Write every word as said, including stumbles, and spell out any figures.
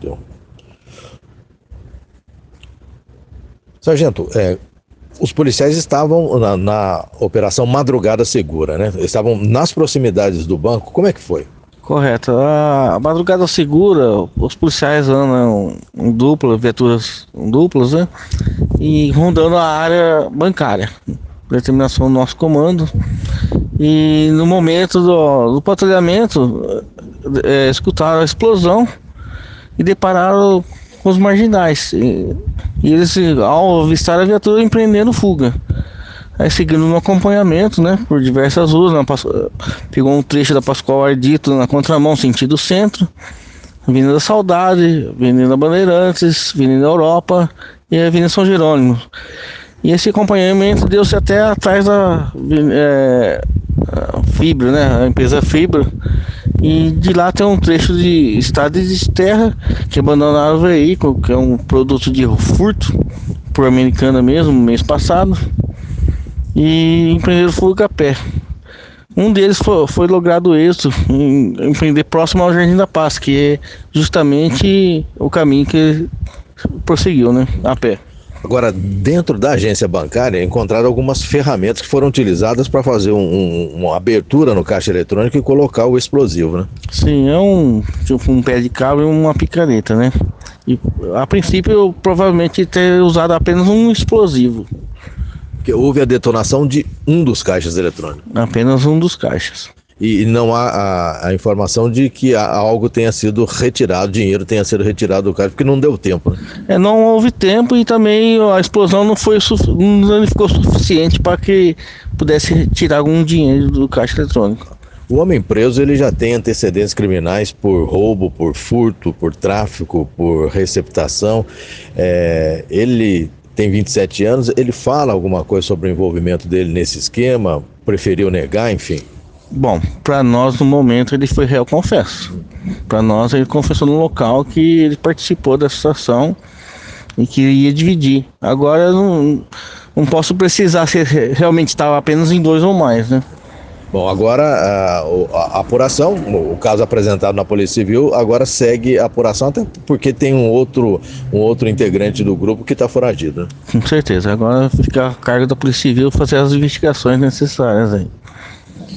Deu. Sargento, é, os policiais estavam na, na Operação Madrugada Segura, né? Estavam nas proximidades do banco. Como é que foi? Correto. A madrugada segura, os policiais andam em dupla, viaturas duplas, né? E rondando a área bancária. Determinação do nosso comando. E no momento do, do patrulhamento, é, escutaram a explosão e depararam com os marginais. E, e eles, ao avistar a viatura, empreenderam fuga. Aí seguindo no acompanhamento, né, por diversas ruas, na, pegou um trecho da Pascoal Ardito na contramão, sentido centro, Avenida Saudade, Avenida Bandeirantes, Avenida Europa e Avenida São Jerônimo. E esse acompanhamento deu-se até atrás da é, Fibra, né, a empresa Fibra, e de lá tem um trecho de estrada de terra que abandonaram o veículo, que é um produto de furto, por Americana mesmo, mês passado. E empreenderam fuga a pé. Um deles foi, foi logrado êxito em empreender próximo ao Jardim da Paz, que é justamente o caminho que ele prosseguiu, né, a pé. Agora, dentro da agência bancária, encontraram algumas ferramentas que foram utilizadas para fazer um, um, uma abertura no caixa eletrônico e colocar o explosivo, né? Sim, é um, tipo, um pé de cabo e uma picareta, né? E a princípio, eu provavelmente ter usado apenas um explosivo. Que houve a detonação de um dos caixas eletrônicos. Apenas um dos caixas. E não há a, a informação de que algo tenha sido retirado, dinheiro tenha sido retirado do caixa, porque não deu tempo, né? É, não houve tempo e também a explosão não foi não ficou suficiente para que pudesse tirar algum dinheiro do caixa eletrônico. O homem preso, ele já tem antecedentes criminais por roubo, por furto, por tráfico, por receptação. É, ele tem vinte e sete anos, ele fala alguma coisa sobre o envolvimento dele nesse esquema? Preferiu negar, enfim? Bom, para nós no momento ele foi réu confesso. Para nós ele confessou no local que ele participou da situação e que ia dividir. Agora eu não, não posso precisar se realmente estava apenas em dois ou mais, né? Bom, agora a, a, a apuração, o caso apresentado na Polícia Civil, agora segue a apuração, até porque tem um outro, um outro integrante do grupo que está foragido, né? Com certeza, agora fica a cargo da Polícia Civil fazer as investigações necessárias aí.